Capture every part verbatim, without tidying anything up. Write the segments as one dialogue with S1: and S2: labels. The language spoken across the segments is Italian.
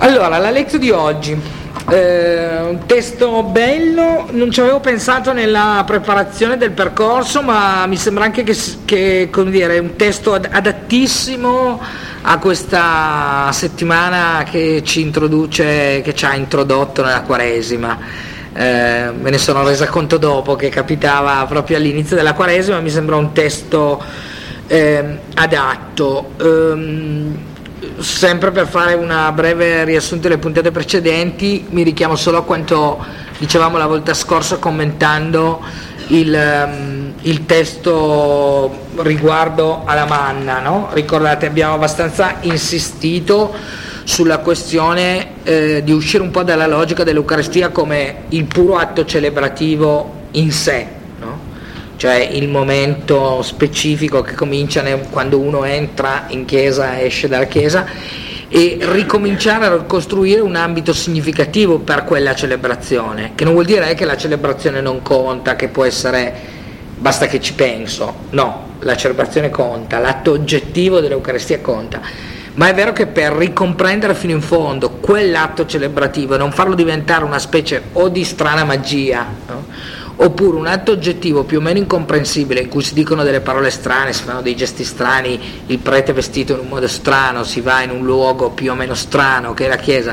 S1: Allora, la lezione di oggi, eh, un testo bello, non ci avevo pensato nella preparazione del percorso, ma mi sembra anche che, che come dire, è un testo adattissimo a questa settimana che ci introduce, che ci ha introdotto nella Quaresima. Eh, me ne sono resa conto dopo che capitava proprio all'inizio della Quaresima, mi sembra un testo eh, adatto. Um, sempre per fare una breve riassunto delle puntate precedenti, mi richiamo solo a quanto dicevamo la volta scorsa commentando il, um, il testo riguardo alla manna, no? Ricordate, abbiamo abbastanza insistito sulla questione eh, di uscire un po' dalla logica dell'Eucaristia come il puro atto celebrativo in sé, no? Cioè il momento specifico che comincia quando uno entra in chiesa, esce dalla chiesa, e ricominciare a ricostruire un ambito significativo per quella celebrazione, che non vuol dire che la celebrazione non conta, che può essere basta che ci penso, no, la celebrazione conta, l'atto oggettivo dell'Eucaristia conta, ma è vero che per ricomprendere fino in fondo quell'atto celebrativo e non farlo diventare una specie o di strana magia, no? Oppure un atto oggettivo più o meno incomprensibile in cui si dicono delle parole strane, si fanno dei gesti strani, il prete è vestito in un modo strano, si va in un luogo più o meno strano che è la chiesa,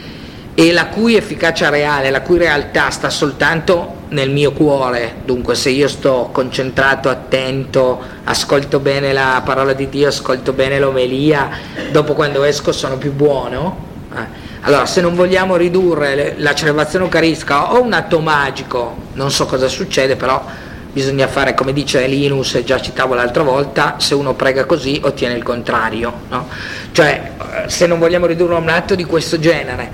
S1: e la cui efficacia reale, la cui realtà sta soltanto nel mio cuore. Dunque se io sto concentrato, attento, ascolto bene la parola di Dio, ascolto bene l'omelia, dopo quando esco sono più buono. Eh. Allora, se non vogliamo ridurre la celebrazione eucaristica o un atto magico, non so cosa succede, però bisogna fare come dice Linus, e già citavo l'altra volta, se uno prega così ottiene il contrario, no? Cioè, se non vogliamo ridurlo a un atto di questo genere,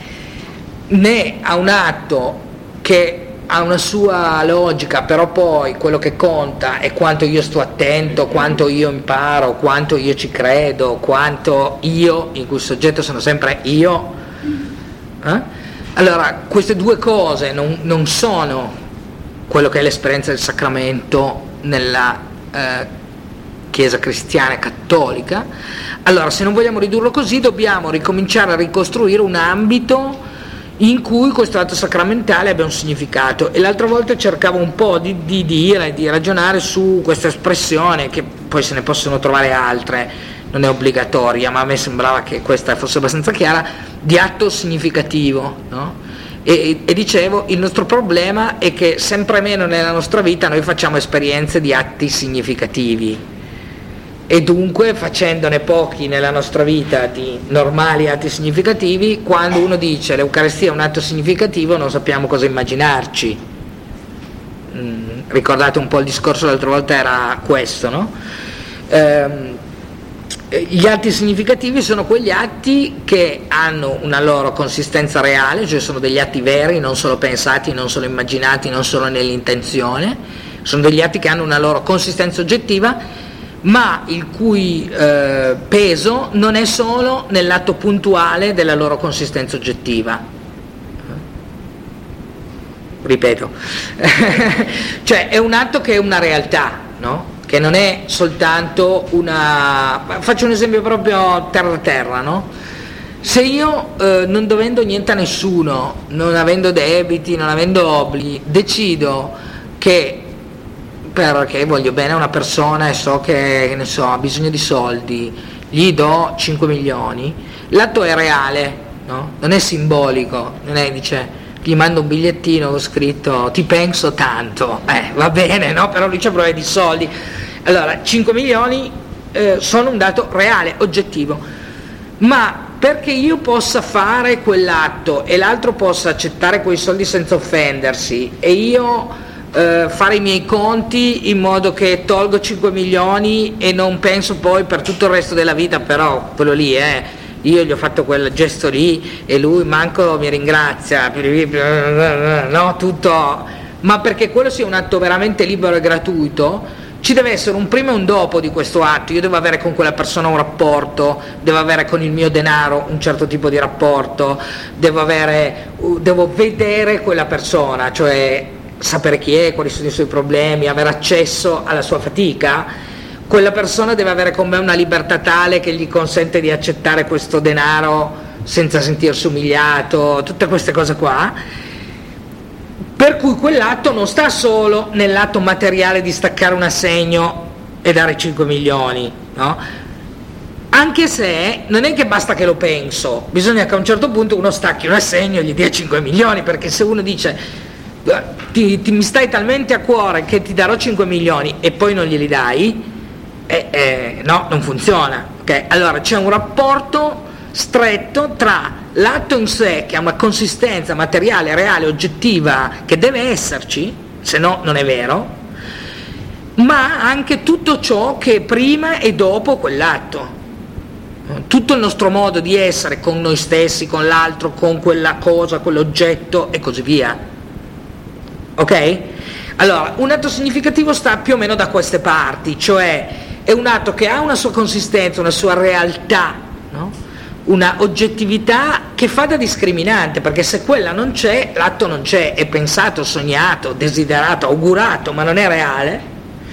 S1: né a un atto che ha una sua logica, però poi quello che conta è quanto io sto attento, quanto io imparo, quanto io ci credo, quanto io, in cui il soggetto sono sempre io. Eh? Allora, queste due cose non, non sono quello che è l'esperienza del sacramento nella eh, Chiesa cristiana e cattolica. Allora, se non vogliamo ridurlo così, dobbiamo ricominciare a ricostruire un ambito in cui questo atto sacramentale abbia un significato. E l'altra volta cercavo un po' di, di dire, di ragionare su questa espressione, che poi se ne possono trovare altre, non è obbligatoria, ma a me sembrava che questa fosse abbastanza chiara, di atto significativo, no? E, e dicevo, il nostro problema è che sempre meno nella nostra vita noi facciamo esperienze di atti significativi, e dunque facendone pochi nella nostra vita di normali atti significativi, quando uno dice l'Eucaristia è un atto significativo non sappiamo cosa immaginarci. Mm, ricordate un po' il discorso l'altra volta, era questo, no? Ehm, Gli atti significativi sono quegli atti che hanno una loro consistenza reale, cioè sono degli atti veri, non solo pensati, non solo immaginati, non solo nell'intenzione, sono degli atti che hanno una loro consistenza oggettiva, ma il cui eh, peso non è solo nell'atto puntuale della loro consistenza oggettiva. Ripeto, cioè è un atto che è una realtà, no? Che non è soltanto una... Faccio un esempio proprio terra terra, no? Se io eh, non dovendo niente a nessuno, non avendo debiti, non avendo obblighi, decido che perché voglio bene a una persona e so che, che ne so, ha bisogno di soldi, gli do cinque milioni, l'atto è reale, no? Non è simbolico, non è, dice, gli mando un bigliettino con scritto ti penso tanto, eh va bene, no? Però lui c'ha problemi di soldi. Allora cinque milioni eh, sono un dato reale, oggettivo, ma perché io possa fare quell'atto e l'altro possa accettare quei soldi senza offendersi, e io eh, fare i miei conti in modo che tolgo cinque milioni e non penso poi per tutto il resto della vita, però quello lì eh io gli ho fatto quel gesto lì e lui manco mi ringrazia, no, tutto, ma perché quello sia un atto veramente libero e gratuito, ci deve essere un prima e un dopo di questo atto. Io devo avere con quella persona un rapporto, devo avere con il mio denaro un certo tipo di rapporto, devo avere, devo vedere quella persona, cioè sapere chi è, quali sono i suoi problemi, avere accesso alla sua fatica. Quella persona deve avere con me una libertà tale che gli consente di accettare questo denaro senza sentirsi umiliato, tutte queste cose qua, per cui quell'atto non sta solo nell'atto materiale di staccare un assegno e dare cinque milioni, no? Anche se non è che basta che lo penso, bisogna che a un certo punto uno stacchi un assegno e gli dia cinque milioni, perché se uno dice ti, ti mi stai talmente a cuore che ti darò cinque milioni e poi non glieli dai, eh, eh, no, non funziona, okay? Allora c'è un rapporto stretto tra l'atto in sé, che ha una consistenza materiale, reale, oggettiva, che deve esserci, se no non è vero, ma anche tutto ciò che è prima e dopo quell'atto, tutto il nostro modo di essere con noi stessi, con l'altro, con quella cosa, quell'oggetto e così via. Ok? Allora, un atto significativo sta più o meno da queste parti, cioè è un atto che ha una sua consistenza, una sua realtà, no? Una oggettività che fa da discriminante, perché se quella non c'è, l'atto non c'è, è pensato, sognato, desiderato, augurato, ma non è reale,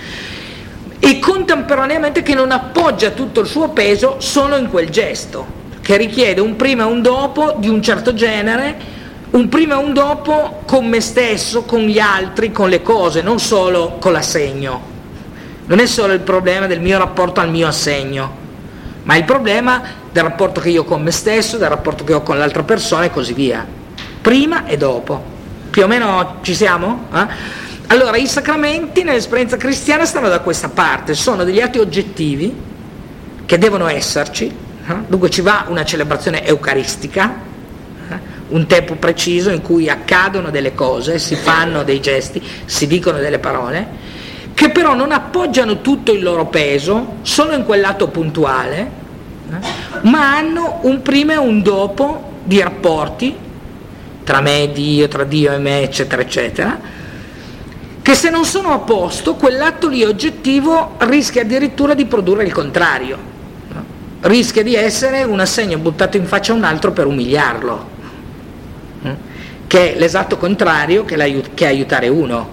S1: e contemporaneamente che non appoggia tutto il suo peso solo in quel gesto, che richiede un prima e un dopo di un certo genere, un prima e un dopo con me stesso, con gli altri, con le cose, non solo con l'assegno. Non è solo il problema del mio rapporto al mio assegno, ma il problema del rapporto che io ho con me stesso, del rapporto che ho con l'altra persona e così via, prima e dopo. Più o meno ci siamo? Eh? Allora, i sacramenti nell'esperienza cristiana stanno da questa parte, sono degli atti oggettivi che devono esserci, eh? Dunque ci va una celebrazione eucaristica, eh? Un tempo preciso in cui accadono delle cose, si fanno dei gesti, si dicono delle parole, che però non appoggiano tutto il loro peso solo in quell'atto puntuale, eh? Ma hanno un prima e un dopo di rapporti tra me e Dio, tra Dio e me, eccetera, eccetera, che se non sono a posto, quell'atto lì oggettivo rischia addirittura di produrre il contrario, no? Rischia di essere un assegno buttato in faccia a un altro per umiliarlo, no? Che è l'esatto contrario che, l'aiut- che aiutare uno.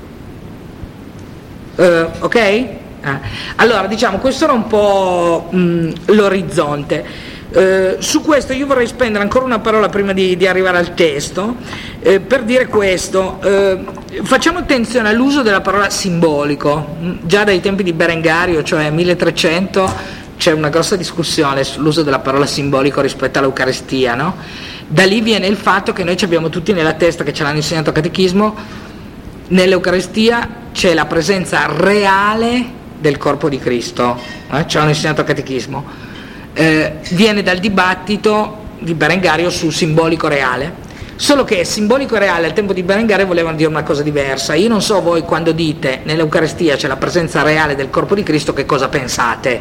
S1: Uh, ok? Ah. Allora, diciamo, questo era un po' mh, l'orizzonte. Uh, su questo io vorrei spendere ancora una parola prima di, di arrivare al testo, uh, per dire questo. Uh, facciamo attenzione all'uso della parola simbolico. Già dai tempi di Berengario, cioè milletrecento, c'è una grossa discussione sull'uso della parola simbolico rispetto all'Eucaristia, no? Da lì viene il fatto che noi ci abbiamo tutti nella testa, che ce l'hanno insegnato a catechismo, nell'Eucaristia c'è la presenza reale del corpo di Cristo, eh? Ce l'hanno insegnato a catechismo. Eh, viene dal dibattito di Berengario sul simbolico reale, solo che simbolico reale al tempo di Berengario volevano dire una cosa diversa. Io non so voi, quando dite nell'Eucaristia c'è la presenza reale del corpo di Cristo, che cosa pensate?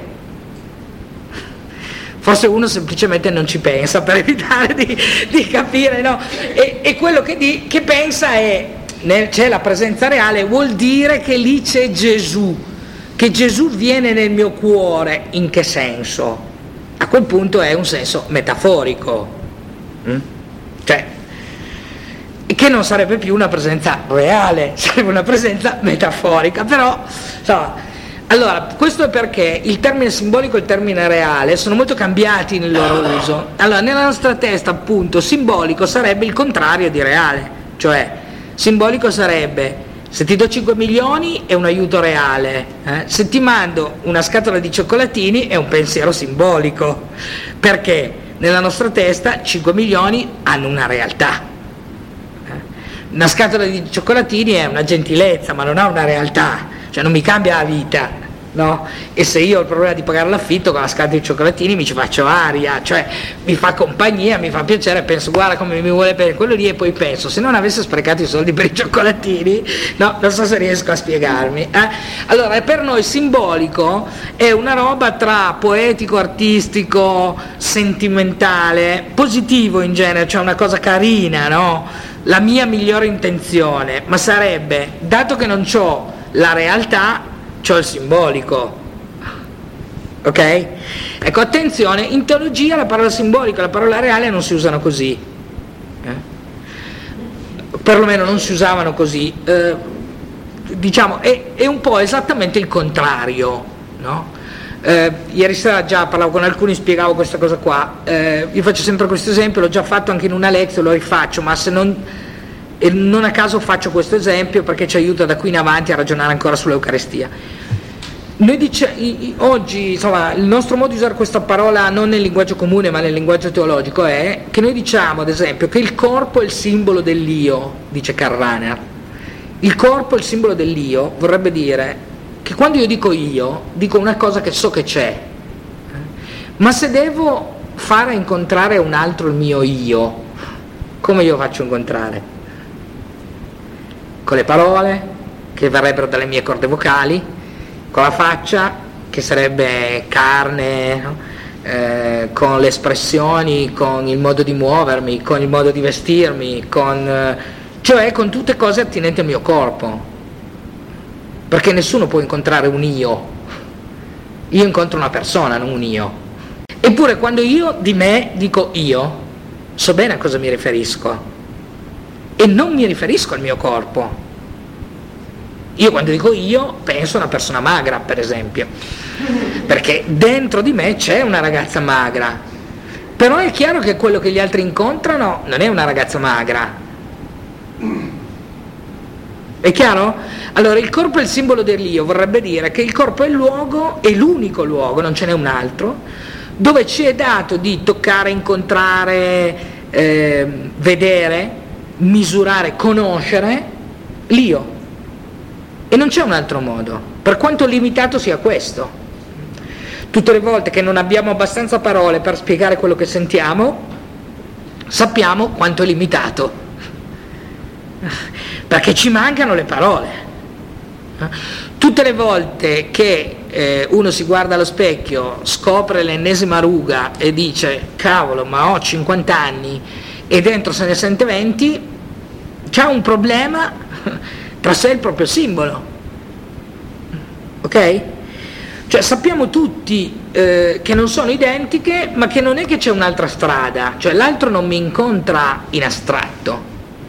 S1: Forse uno semplicemente non ci pensa per evitare di, di capire, no? E, e quello che, di, che pensa è nel, c'è la presenza reale, vuol dire che lì c'è Gesù, che Gesù viene nel mio cuore. In che senso? A quel punto è un senso metaforico, mm? Cioè, che non sarebbe più una presenza reale, sarebbe una presenza metaforica, però insomma, allora, questo è perché il termine simbolico e il termine reale sono molto cambiati nel loro uso. Allora, nella nostra testa, appunto, simbolico sarebbe il contrario di reale, cioè simbolico sarebbe: se ti do cinque milioni è un aiuto reale, eh? Se ti mando una scatola di cioccolatini è un pensiero simbolico, perché nella nostra testa cinque milioni hanno una realtà. Eh? Una scatola di cioccolatini è una gentilezza, ma non ha una realtà, cioè non mi cambia la vita, no? E se io ho il problema di pagare l'affitto, con la scatola di cioccolatini mi ci faccio aria, cioè mi fa compagnia, mi fa piacere, penso guarda come mi vuole bene quello lì, e poi penso, se non avesse sprecato i soldi per i cioccolatini, no, non so se riesco a spiegarmi, eh? Allora, per noi simbolico è una roba tra poetico, artistico, sentimentale, positivo in genere, cioè una cosa carina, no? La mia migliore intenzione, ma sarebbe, dato che non c'ho la realtà, c'ho il simbolico, ok? Ecco, attenzione, in teologia la parola simbolico e la parola reale non si usano così, eh? Perlomeno non si usavano così, eh, diciamo, è, è un po' esattamente il contrario, no? Eh, ieri sera già parlavo con alcuni, spiegavo questa cosa qua. Eh, io faccio sempre questo esempio, l'ho già fatto anche in una lezione, lo rifaccio, ma se non, e non a caso faccio questo esempio perché ci aiuta da qui in avanti a ragionare ancora sull'Eucaristia. Noi dice, oggi, insomma, il nostro modo di usare questa parola non nel linguaggio comune ma nel linguaggio teologico è che noi diciamo, ad esempio, che il corpo è il simbolo dell'io, dice Karl Rahner. Il corpo è il simbolo dell'io vorrebbe dire che quando io dico io, dico una cosa che so che c'è, ma se devo fare incontrare un altro il mio io, come io faccio incontrare? Con le parole, che verrebbero dalle mie corde vocali, con la faccia, che sarebbe carne, no? eh, con le espressioni, con il modo di muovermi, con il modo di vestirmi, con, eh, cioè con tutte cose attinenti al mio corpo. Perché nessuno può incontrare un io, io incontro una persona, non un io. Eppure quando io di me dico io, so bene a cosa mi riferisco e non mi riferisco al mio corpo. Io quando dico io penso a una persona magra, per esempio, perché dentro di me c'è una ragazza magra, però è chiaro che quello che gli altri incontrano non è una ragazza magra. È chiaro? Allora, il corpo è il simbolo dell'io, vorrebbe dire che il corpo è il luogo, è l'unico luogo, non ce n'è un altro, dove ci è dato di toccare, incontrare, eh, vedere, misurare, conoscere l'io. E non c'è un altro modo, per quanto limitato sia questo. Tutte le volte che non abbiamo abbastanza parole per spiegare quello che sentiamo, sappiamo quanto è limitato, perché ci mancano le parole. Tutte le volte che eh, uno si guarda allo specchio, scopre l'ennesima ruga e dice cavolo, ma ho cinquanta anni e dentro se ne sente venti, c'ha un problema tra sé e il proprio simbolo, ok? Cioè sappiamo tutti eh, che non sono identiche, ma che non è che c'è un'altra strada, cioè l'altro non mi incontra in astratto.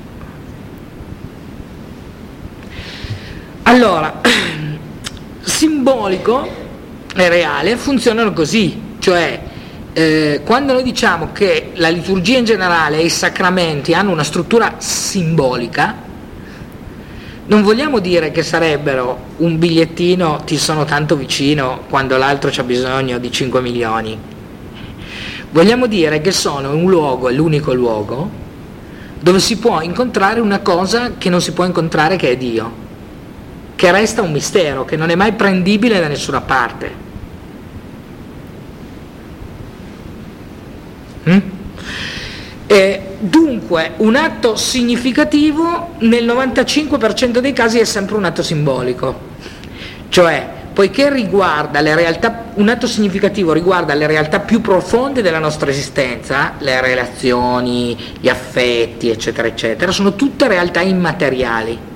S1: Allora, simbolico e reale funzionano così, cioè eh, quando noi diciamo che la liturgia in generale e i sacramenti hanno una struttura simbolica, non vogliamo dire che sarebbero un bigliettino ti sono tanto vicino quando l'altro c'ha bisogno di cinque milioni. Vogliamo dire che sono un luogo, è l'unico luogo, dove si può incontrare una cosa che non si può incontrare, che è Dio, che resta un mistero, che non è mai prendibile da nessuna parte. Mm? E dunque un atto significativo nel novantacinque per cento dei casi è sempre un atto simbolico, cioè poiché riguarda le realtà, un atto significativo riguarda le realtà più profonde della nostra esistenza, le relazioni, gli affetti, eccetera, eccetera, sono tutte realtà immateriali,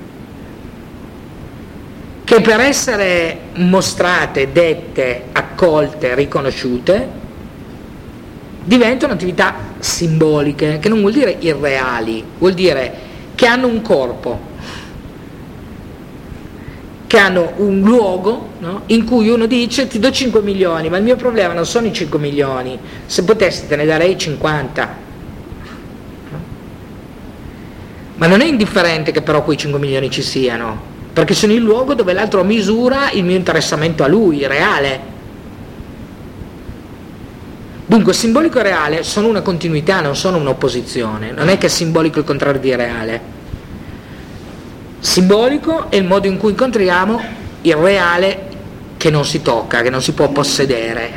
S1: che per essere mostrate, dette, accolte, riconosciute, diventano attività simboliche, che non vuol dire irreali, vuol dire che hanno un corpo, che hanno un luogo, no? In cui uno dice ti do cinque milioni, ma il mio problema non sono i cinque milioni, se potessi te ne darei cinquanta. Ma non è indifferente che però quei cinque milioni ci siano, perché sono il luogo dove l'altro misura il mio interessamento a lui, reale. Dunque simbolico e reale sono una continuità, non sono un'opposizione, non è che simbolico è il contrario di reale. Simbolico è il modo in cui incontriamo il reale che non si tocca, che non si può possedere.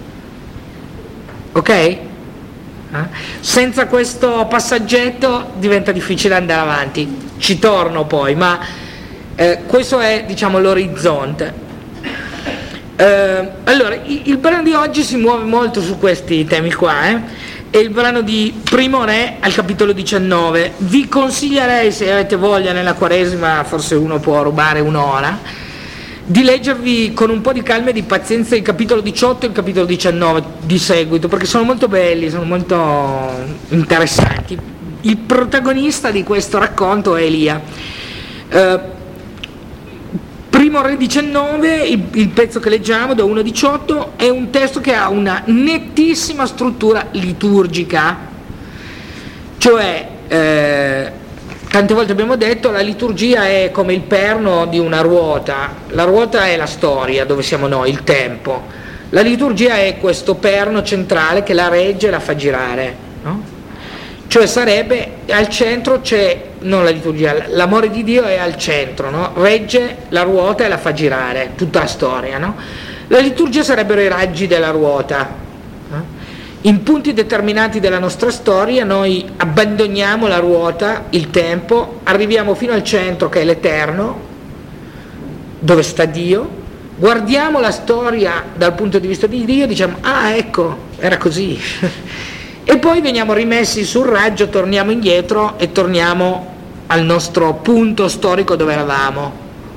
S1: Ok? Eh? Senza questo passaggetto diventa difficile andare avanti, ci torno poi, ma Eh, questo è, diciamo, l'orizzonte. Eh, allora, il, il brano di oggi si muove molto su questi temi qua, eh? È il brano di Primo Re al capitolo diciannove. Vi consiglierei, se avete voglia nella Quaresima, forse uno può rubare un'ora, di leggervi con un po' di calma e di pazienza il capitolo diciotto e il capitolo diciannove di seguito, perché sono molto belli, sono molto interessanti. Il protagonista di questo racconto è Elia. Eh, primo Re diciannove, il, il pezzo che leggiamo da uno a diciotto, è un testo che ha una nettissima struttura liturgica, cioè eh, tante volte abbiamo detto la liturgia è come il perno di una ruota, la ruota è la storia dove siamo noi, il tempo, la liturgia è questo perno centrale che la regge e la fa girare, no? Cioè sarebbe al centro c'è, non la liturgia, l'amore di Dio è al centro, no? Regge la ruota e la fa girare, tutta la storia, no? La liturgia sarebbero i raggi della ruota, no? In punti determinati della nostra storia noi abbandoniamo la ruota, il tempo, arriviamo fino al centro che è l'eterno, dove sta Dio, guardiamo la storia dal punto di vista di Dio, diciamo, ah ecco, era così. E poi veniamo rimessi sul raggio, torniamo indietro e torniamo al nostro punto storico dove eravamo,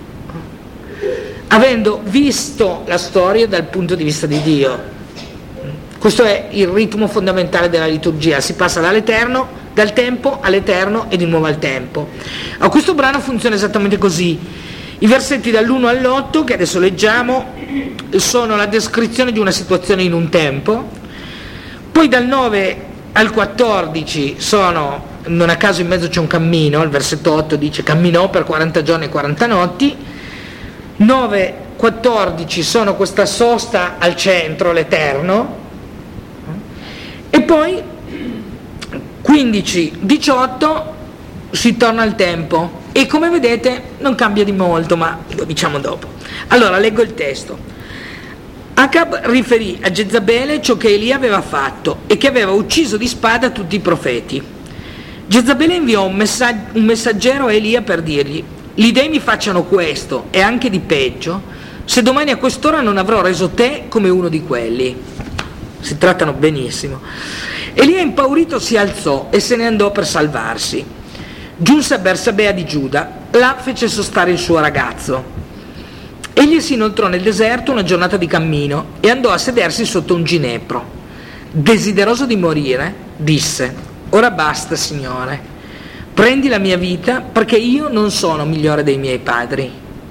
S1: avendo visto la storia dal punto di vista di Dio. Questo è il ritmo fondamentale della liturgia, si passa dall'eterno, dal tempo all'eterno e di nuovo al tempo. A questo brano funziona esattamente così. I versetti dall'uno all'otto, che adesso leggiamo, sono la descrizione di una situazione in un tempo. Poi dal nove al quattordici sono, non a caso in mezzo c'è un cammino, il versetto otto dice camminò per quaranta giorni e quaranta notti, nove quattordici sono questa sosta al centro, l'eterno, e poi quindici diciotto si torna al tempo e come vedete non cambia di molto, ma lo diciamo dopo. Allora leggo il testo. Acab riferì a Jezabele ciò che Elia aveva fatto e che aveva ucciso di spada tutti i profeti. Jezabele inviò un, messag- un messaggero a Elia per dirgli: gli dei mi facciano questo e anche di peggio, se domani a quest'ora non avrò reso te come uno di quelli. Si trattano benissimo. Elia impaurito si alzò e se ne andò per salvarsi. Giunse a Bersabea di Giuda, là fece sostare il suo ragazzo. Egli si inoltrò nel deserto una giornata di cammino e andò a sedersi sotto un ginepro. Desideroso di morire, disse: ora basta, Signore, prendi la mia vita perché io non sono migliore dei miei padri.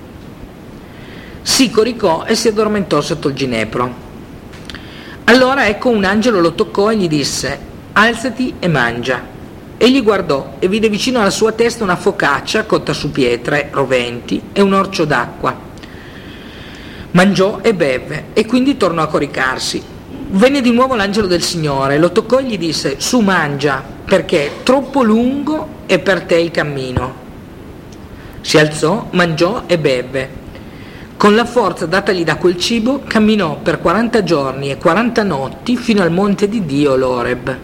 S1: Si coricò e si addormentò sotto il ginepro. Allora ecco un angelo lo toccò e gli disse: alzati e mangia. Egli guardò e vide vicino alla sua testa una focaccia cotta su pietre roventi e un orcio d'acqua. Mangiò e beve e quindi tornò a coricarsi. Venne di nuovo l'angelo del Signore, lo toccò e gli disse: su, mangia, perché troppo lungo è per te il cammino. Si alzò, mangiò e beve. Con la forza datagli da quel cibo camminò per quaranta giorni e quaranta notti fino al monte di Dio, l'Oreb.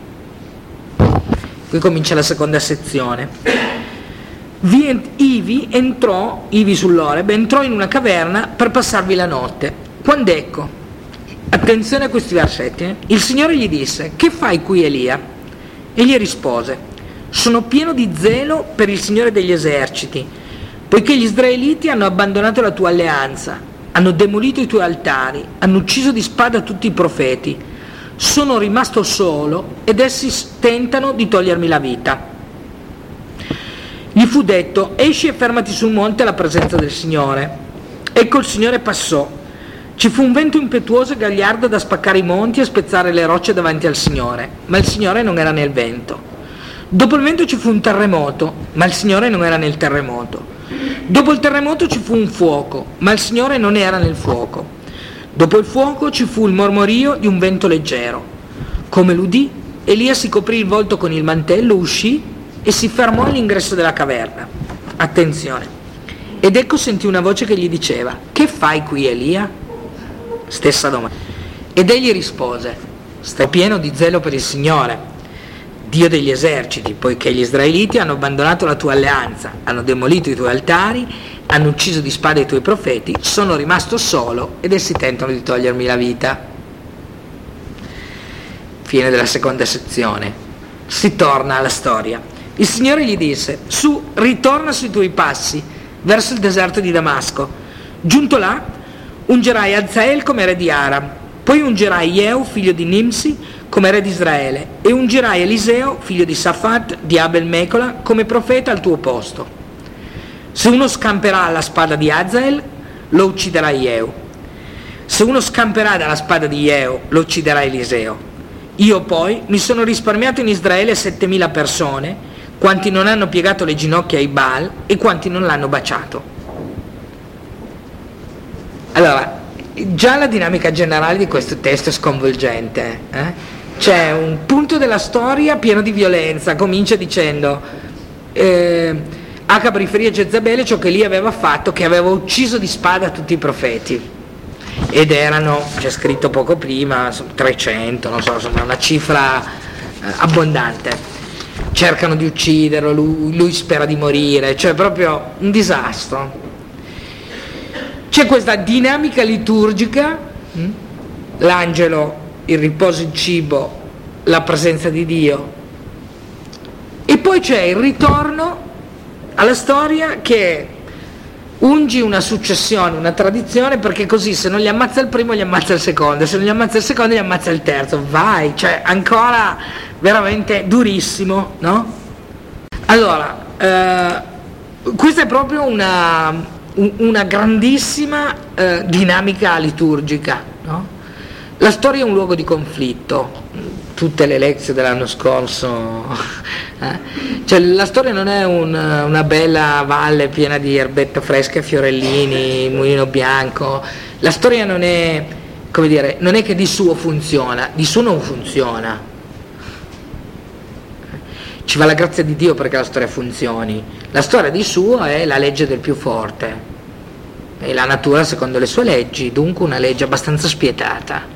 S1: Qui comincia la seconda sezione. Vi, ivi entrò, ivi sull'Oreb, entrò in una caverna per passarvi la notte. Quando ecco, attenzione a questi versetti, eh? Il Signore gli disse: che fai qui, Elia? Egli rispose: sono pieno di zelo per il Signore degli eserciti, poiché gli israeliti hanno abbandonato la tua alleanza, hanno demolito i tuoi altari, hanno ucciso di spada tutti i profeti. Sono rimasto solo ed essi tentano di togliermi la vita. Gli fu detto: esci e fermati sul monte alla presenza del Signore. Ecco il Signore passò. Ci fu un vento impetuoso e gagliardo da spaccare i monti e spezzare le rocce davanti al Signore, ma il Signore non era nel vento. Dopo il vento ci fu un terremoto, ma il Signore non era nel terremoto. Dopo il terremoto ci fu un fuoco, ma il Signore non era nel fuoco. Dopo il fuoco ci fu il mormorio di un vento leggero. Come l'udì, Elia si coprì il volto con il mantello, uscì e si fermò all'ingresso della caverna. Attenzione. Ed ecco sentì una voce che gli diceva: che fai qui, Elia? Stessa domanda. Ed egli rispose: sto pieno di zelo per il Signore, Dio degli eserciti, poiché gli israeliti hanno abbandonato la tua alleanza, hanno demolito i tuoi altari, hanno ucciso di spada i tuoi profeti, sono rimasto solo ed essi tentano di togliermi la vita. Fine della seconda sezione. Si torna alla storia. Il Signore gli disse: su, ritorna sui tuoi passi verso il deserto di Damasco. Giunto là, ungerai Azael come re di Aram, poi ungerai Jehu figlio di Nimsi come re di Israele e ungerai Eliseo figlio di Safat di Abel Mecola come profeta al tuo posto. Se uno scamperà la spada di Azael, lo ucciderà Jehù. Se uno scamperà dalla spada di Jehù, lo ucciderà Eliseo. Io poi mi sono risparmiato in Israele settemila persone, quanti non hanno piegato le ginocchia ai Baal e quanti non l'hanno baciato. Allora, già la dinamica generale di questo testo è sconvolgente. Eh? C'è un punto della storia pieno di violenza, comincia dicendo eh, Acab riferì a Jezabele ciò che Elia aveva fatto, che aveva ucciso di spada tutti i profeti. Ed erano, c'è scritto poco prima, trecento, non so, insomma una cifra eh, abbondante. Cercano di ucciderlo, lui, lui spera di morire, cioè proprio un disastro. C'è questa dinamica liturgica, hm? L'angelo, il riposo, il cibo, la presenza di Dio, e poi c'è il ritorno alla storia che ungi una successione, una tradizione, perché così se non gli ammazza il primo gli ammazza il secondo, se non gli ammazza il secondo gli ammazza il terzo, vai, cioè ancora veramente durissimo, no? Allora, eh, questa è proprio una, una grandissima eh, dinamica liturgica, no? La storia è un luogo di conflitto, tutte le lezioni dell'anno scorso, eh? Cioè la storia non è un, una bella valle piena di erbette fresche, fiorellini, mulino bianco. La storia non è, come dire, non è che di suo funziona, di suo non funziona. Ci va la grazia di Dio perché la storia funzioni. La storia di suo è la legge del più forte, è la natura secondo le sue leggi, dunque una legge abbastanza spietata.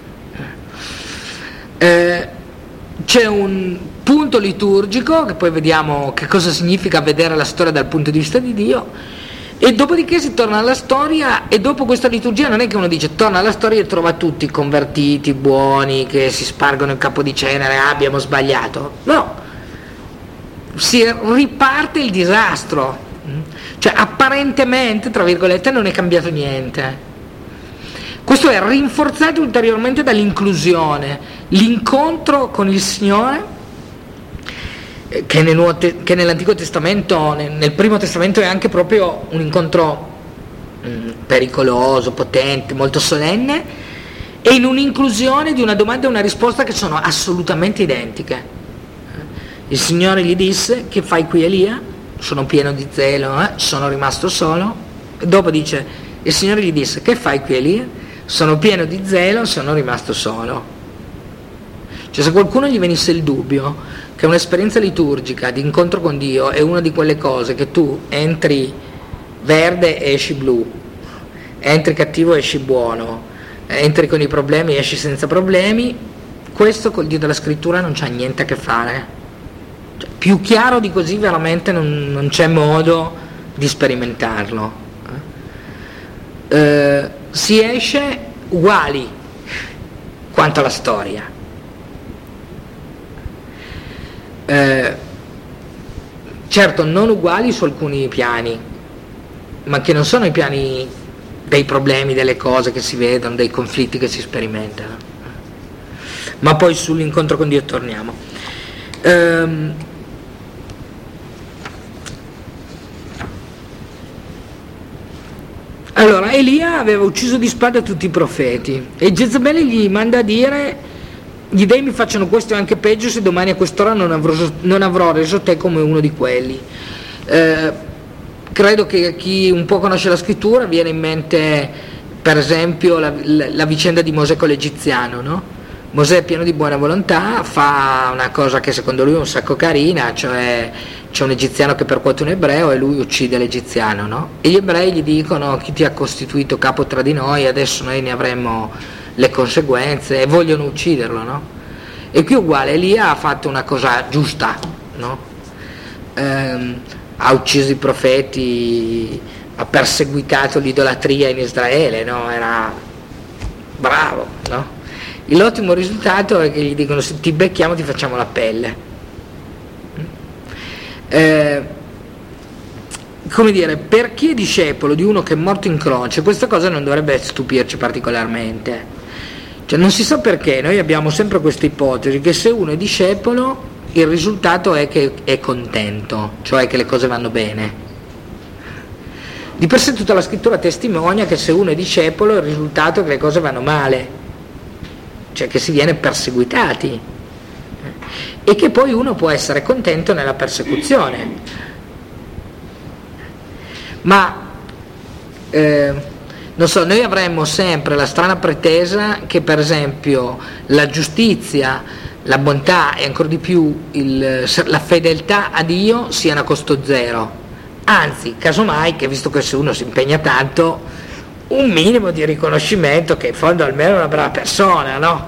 S1: Eh, c'è un punto liturgico che poi vediamo che cosa significa vedere la storia dal punto di vista di Dio, e dopodiché si torna alla storia, e dopo questa liturgia non è che uno dice torna alla storia e trova tutti convertiti, buoni, che si spargono il capo di cenere, ah, abbiamo sbagliato, no, si riparte il disastro, cioè apparentemente tra virgolette non è cambiato niente. Questo è rinforzato ulteriormente dall'inclusione, l'incontro con il Signore, che, nel Nuovo Te- che nell'Antico Testamento, nel, nel Primo Testamento è anche proprio un incontro mh, pericoloso, potente, molto solenne, e in un'inclusione di una domanda e una risposta che sono assolutamente identiche. Il Signore gli disse: che fai qui, Elia? Sono pieno di zelo, eh? sono rimasto solo. E dopo dice, il Signore gli disse: che fai qui, Elia? Sono pieno di zelo, sono rimasto solo. Cioè, se qualcuno gli venisse il dubbio che un'esperienza liturgica di incontro con Dio è una di quelle cose che tu entri verde e esci blu, entri cattivo e esci buono, entri con i problemi e esci senza problemi, questo col Dio della scrittura non c'ha niente a che fare. Cioè, più chiaro di così veramente non, non c'è modo di sperimentarlo. Eh, si esce uguali quanto alla storia, eh, certo non uguali su alcuni piani, ma che non sono i piani dei problemi, delle cose che si vedono, dei conflitti che si sperimentano. Ma poi sull'incontro con Dio torniamo. ehm, Allora, Elia aveva ucciso di spada tutti i profeti, e Jezabele gli manda a dire: gli dei mi facciano questo e anche peggio, se domani a quest'ora non avrò, non avrò reso te come uno di quelli. Eh, credo che chi un po' conosce la scrittura viene in mente per esempio la, la, la vicenda di Mosè con l'egiziano, no? Mosè è pieno di buona volontà, fa una cosa che secondo lui è un sacco carina, cioè c'è un egiziano che percuote un ebreo e lui uccide l'egiziano, no? E gli ebrei gli dicono: chi ti ha costituito capo tra di noi, adesso noi ne avremo le conseguenze, e vogliono ucciderlo, no? E qui uguale, Elia ha fatto una cosa giusta, no? Ehm, ha ucciso i profeti, ha perseguitato l'idolatria in Israele, no? Era bravo, no? L'ottimo risultato è che gli dicono: se ti becchiamo ti facciamo la pelle. Eh, come dire, per chi è discepolo di uno che è morto in croce, questa cosa non dovrebbe stupirci particolarmente. Cioè, non si sa perché noi abbiamo sempre questa ipotesi che se uno è discepolo il risultato è che è contento, cioè che le cose vanno bene. Di per sé tutta la scrittura testimonia che se uno è discepolo il risultato è che le cose vanno male, cioè che si viene perseguitati, e che poi uno può essere contento nella persecuzione. Ma eh, non so, noi avremmo sempre la strana pretesa che per esempio la giustizia, la bontà e ancora di più il, la fedeltà a Dio siano a costo zero, anzi casomai che visto che se uno si impegna tanto un minimo di riconoscimento, che in fondo almeno è una brava persona, no?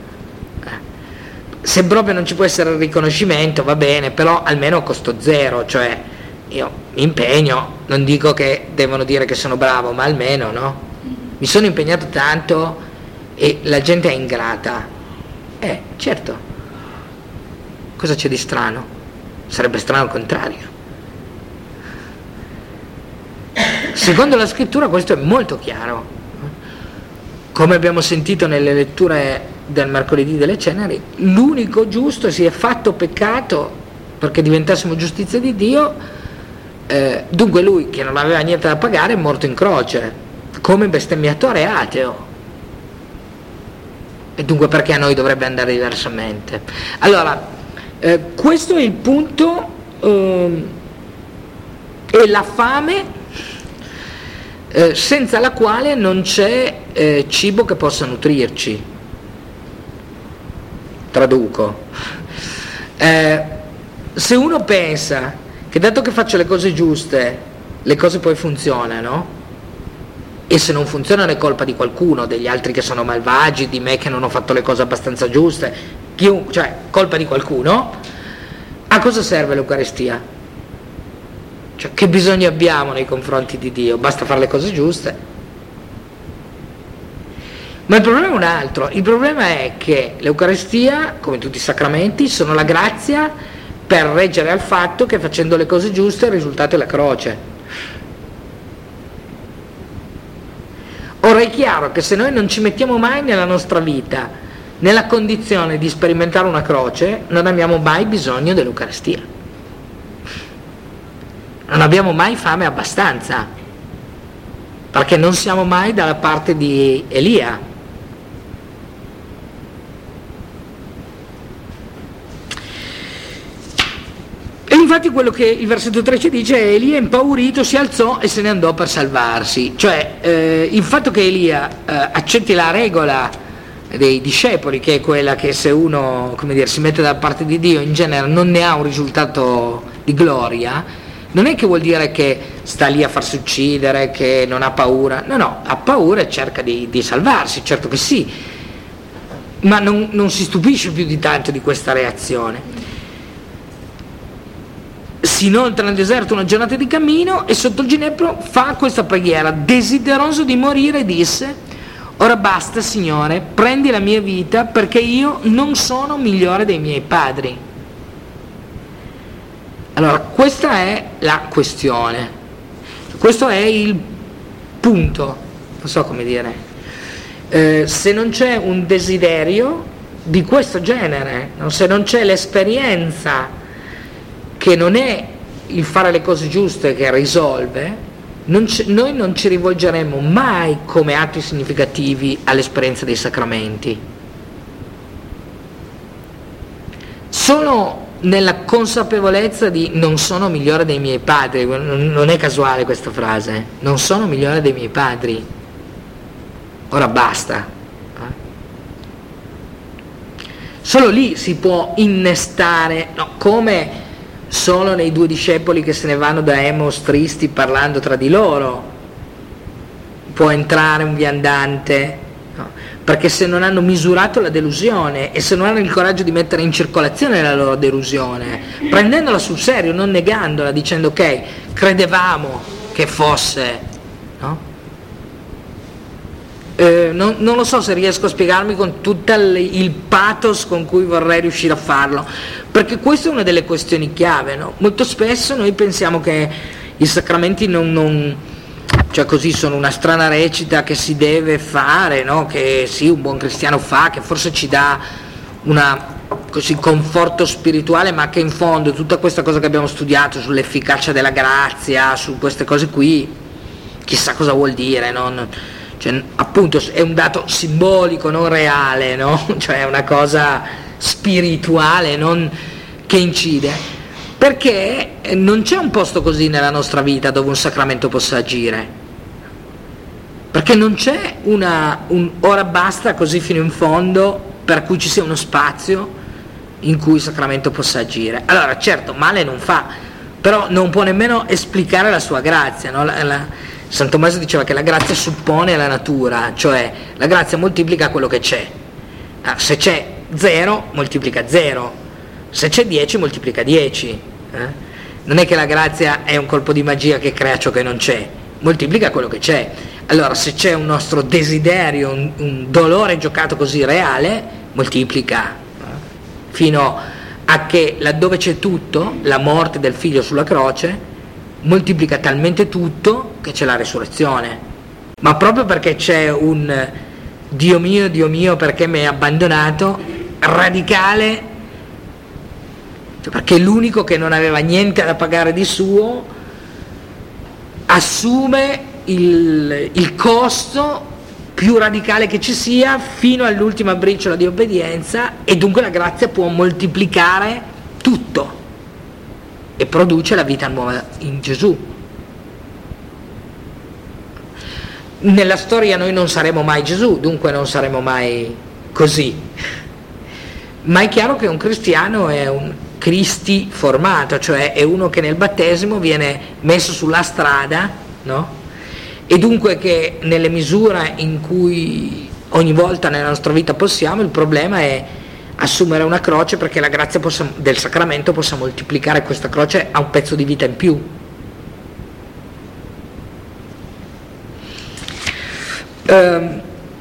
S1: Se proprio non ci può essere il riconoscimento va bene, però almeno a costo zero, cioè io mi impegno, non dico che devono dire che sono bravo, ma almeno, no? Mi sono impegnato tanto e la gente è ingrata. Eh, certo. Cosa c'è di strano? Sarebbe strano al contrario. Secondo la scrittura questo è molto chiaro. Come abbiamo sentito nelle letture del mercoledì delle ceneri, l'unico giusto si è fatto peccato perché diventassimo giustizia di Dio, eh, dunque lui che non aveva niente da pagare è morto in croce come bestemmiatore ateo, e dunque perché a noi dovrebbe andare diversamente? Allora eh, questo è il punto, eh, è la fame eh, senza la quale non c'è eh, cibo che possa nutrirci. Traduco, eh, se uno pensa che dato che faccio le cose giuste le cose poi funzionano, e se non funzionano è colpa di qualcuno, degli altri che sono malvagi, di me che non ho fatto le cose abbastanza giuste, chiunque, cioè colpa di qualcuno, a cosa serve l'Eucaristia? Cioè che bisogno abbiamo nei confronti di Dio? Basta fare le cose giuste. Ma il problema è un altro, il problema è che l'Eucaristia, come tutti i sacramenti, sono la grazia per reggere al fatto che facendo le cose giuste il risultato è la croce. Ora è chiaro che se noi non ci mettiamo mai nella nostra vita nella condizione di sperimentare una croce, non abbiamo mai bisogno dell'Eucaristia. Non abbiamo mai fame abbastanza, perché non siamo mai dalla parte di Elia. Infatti quello che il versetto tredici dice è: Elia impaurito si alzò e se ne andò per salvarsi. Cioè eh, il fatto che Elia eh, accetti la regola dei discepoli, che è quella che se uno, come dire, si mette dalla parte di Dio in genere non ne ha un risultato di gloria, non è che vuol dire che sta lì a farsi uccidere, che non ha paura, no no, ha paura e cerca di, di salvarsi, certo che sì, ma non, non si stupisce più di tanto di questa reazione. Si inoltra nel deserto una giornata di cammino e sotto il ginepro fa questa preghiera: desideroso di morire disse: ora basta Signore, prendi la mia vita perché io non sono migliore dei miei padri. Allora questa è la questione, questo è il punto, non so come dire, eh, se non c'è un desiderio di questo genere, no? Se non c'è l'esperienza che non è il fare le cose giuste che risolve, non c- noi non ci rivolgeremo mai come atti significativi all'esperienza dei sacramenti. Solo nella consapevolezza di non sono migliore dei miei padri, non è casuale questa frase, non sono migliore dei miei padri, ora basta. Solo lì si può innestare, no, come solo nei due discepoli che se ne vanno da Emos tristi parlando tra di loro può entrare un viandante, no? Perché se non hanno misurato la delusione e se non hanno il coraggio di mettere in circolazione la loro delusione, prendendola sul serio, non negandola, dicendo ok, credevamo che fosse, no? Eh, non, non lo so se riesco a spiegarmi con tutto il, il pathos con cui vorrei riuscire a farlo, perché questa è una delle questioni chiave, no? Molto spesso noi pensiamo che i sacramenti non, non cioè così sono una strana recita che si deve fare, no? Che sì, un buon cristiano fa, che forse ci dà una così conforto spirituale, ma che in fondo tutta questa cosa che abbiamo studiato sull'efficacia della grazia, su queste cose qui, chissà cosa vuol dire, no? Cioè, appunto è un dato simbolico, non reale, no? Cioè è una cosa spirituale, non che incide, perché non c'è un posto così nella nostra vita dove un sacramento possa agire, perché non c'è una un ora basta così fino in fondo per cui ci sia uno spazio in cui il sacramento possa agire. Allora certo male non fa, però non può nemmeno esplicare la sua grazia, no? la, la, San Tommaso diceva che la grazia suppone la natura, cioè la grazia moltiplica quello che c'è. Ah, se c'è zero moltiplica zero, se c'è dieci moltiplica dieci. Eh? Non è che la grazia è un colpo di magia che crea ciò che non c'è, moltiplica quello che c'è. Allora se c'è un nostro desiderio, un, un dolore giocato così reale, moltiplica, eh? Fino a che laddove c'è tutto, la morte del figlio sulla croce moltiplica talmente tutto che c'è la resurrezione, ma proprio perché c'è un Dio mio, Dio mio, perché mi hai abbandonato, radicale, cioè perché l'unico che non aveva niente da pagare di suo assume il, il costo più radicale che ci sia fino all'ultima briciola di obbedienza, e dunque la grazia può moltiplicare tutto e produce la vita nuova in Gesù. Nella storia noi non saremo mai Gesù, dunque non saremo mai così, ma è chiaro che un cristiano è un Cristi formato, cioè è uno che nel battesimo viene messo sulla strada, no? E dunque che nelle misure in cui ogni volta nella nostra vita possiamo, il problema è assumere una croce perché la grazia possa, del sacramento possa moltiplicare questa croce a un pezzo di vita in più. Um,